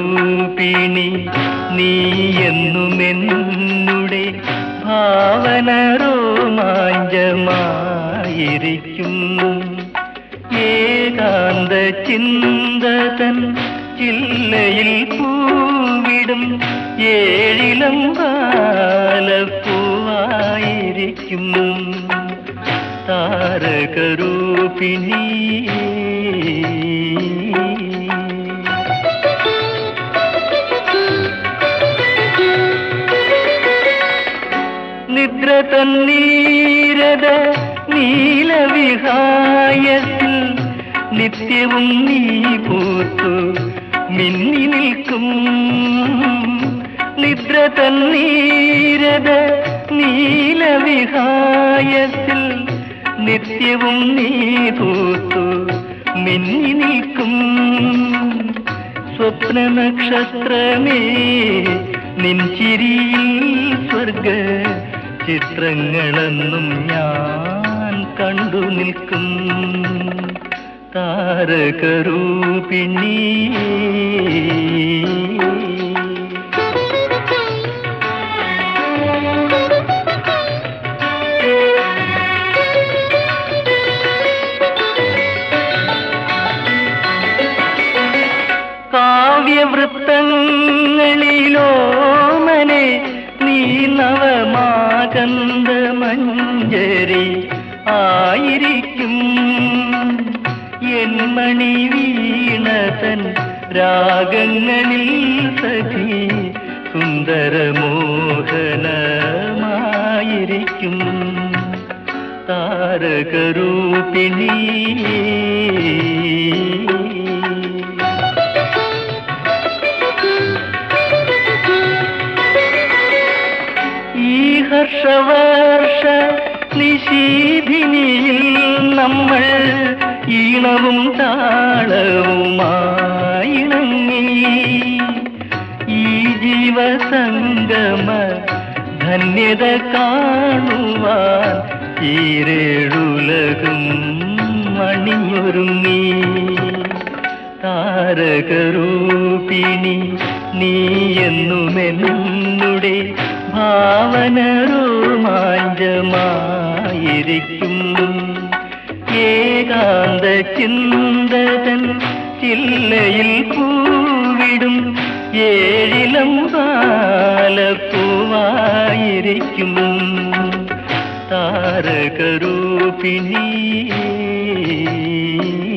താരകരൂപിണി നീ എന്നുമെന്നുടെ ഭാവന രോമാഞ്ചമായിരിക്കും. ഏകാന്ത ചിന്തതൻ ചില്ലയിൽ പൂവിടും ഏഴിലം പാലപ്പൂവായിരിക്കും താരകരൂപിണി. നിദ്ര തന്നീരത നീലവിഹായത്തിൽ നിത്യവും നീ പൂത്തു മിന്നി നിൽക്കും. നിദ്ര തന്നീരത നീലവിഹായത്തിൽ നിത്യവും നീ പൂത്തു മിന്നി നിൽക്കും. സ്വപ്ന നക്ഷത്രമേ നിൻ ചിരിയിൽ സ്വർഗ ചിത്രങ്ങളെന്നും ഞാൻ കണ്ടു നിൽക്കും താരകരൂപിണി. കാവ്യവൃത്തങ്ങളിലോമനെ നീ നവമാകന്ത മഞ്ജരി ആയിരിക്കും. എൻ മണി വീണതൻ രാഗങ്ങളിൽ സഖി സുന്ദരമോഹനമായിരിക്കും താരകരൂപിണി. ഹർഷവർഷ നിശീധിനിയിൽ നമ്മൾ ഈണവും താളവുമായിണങ്ങി ഈ ജീവസംഗമ ധന്യത കാണുവാൻ ഈരേഴുലകും മണിയൊരുങ്ങി താരകരൂപിണി നീ എന്നുമെന്നുടെ ഭാവന രോമാഞ്ചമായിരിക്കും. ഏകാന്ത ചിന്തതൻ ചില്ലയിൽ പൂവിടും ഏഴിലം പാലപ്പൂവായിരിക്കും താരകരൂപിണി.